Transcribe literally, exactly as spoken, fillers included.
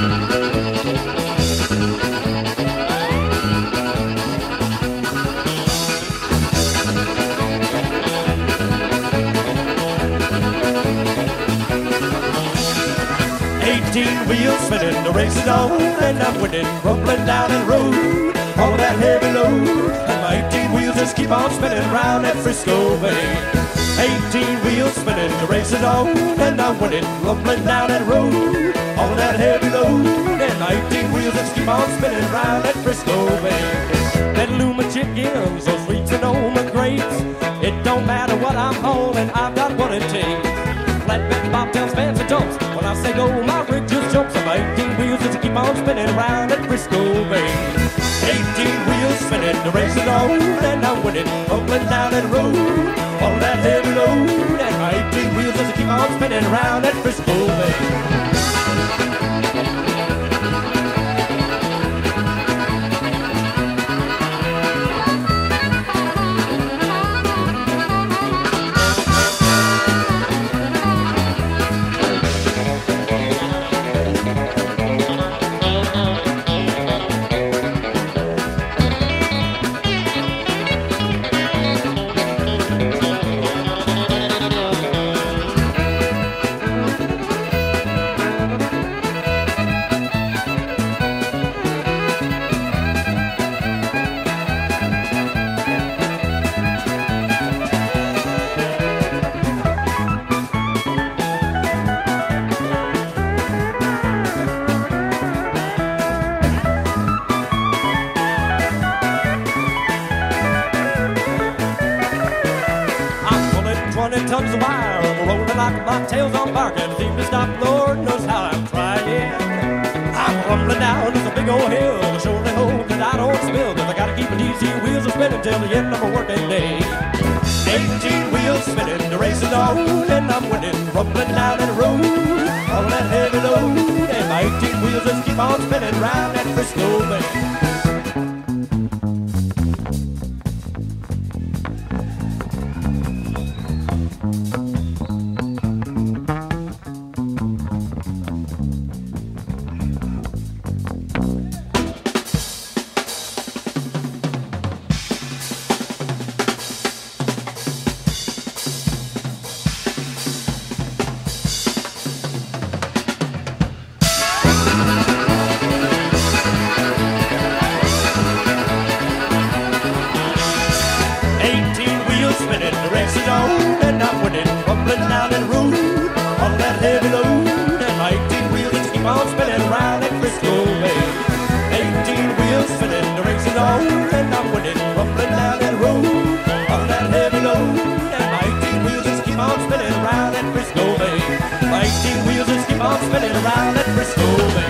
Eighteen wheels spinning, the race is on, and I'm winning, rumbling down that road, all that heavy load. And my eighteen wheels just keep on spinning round that Frisco Bay. Eighteen wheels spinning, the race is on, and I'm winning, rumbling down that road, all that heavy load. And my eighteen wheels just keep on spinning round that Frisco Bay. That Luma chickens, those sweet Sonoma grapes, it don't matter what I'm hauling, I've got what it takes. Flatbed bobtails, fancy dumps, when I say go, my rig just jumps. And my eighteen wheels just keep on spinning around that Frisco Bay. Eighteen wheels spinning, the race is on, and I'm winning, rumbling down that road, all that heavy load. And my eighteen wheels just keep on spinning around that Frisco Bay. twenty tons of wire, I'm rolling like my tail's on fire. Can't seem to stop, Lord knows how I'm trying. I'm rumbling down this big old hill, I surely hope that I don't spill, cause I gotta keep these here wheels a spinning till the end of a working day. Eighteen wheels spinning, the race is on, and I'm winning, rumbling down that road, all that heavy load. And my eighteen wheels just keep on spinning round that Frisco Bay. Spinning, the race is on, and I'm winning, rumbling down that road, all that heavy load. And my eighteen wheels just keep on spinning around that Frisco Bay. Eighteen wheels spinning, the race is on, and I'm winning, rumbling down that road, all that heavy load. And my eighteen wheels just keep on spinning around that Frisco Bay. My eighteen wheels just keep on spinning around that Frisco Bay.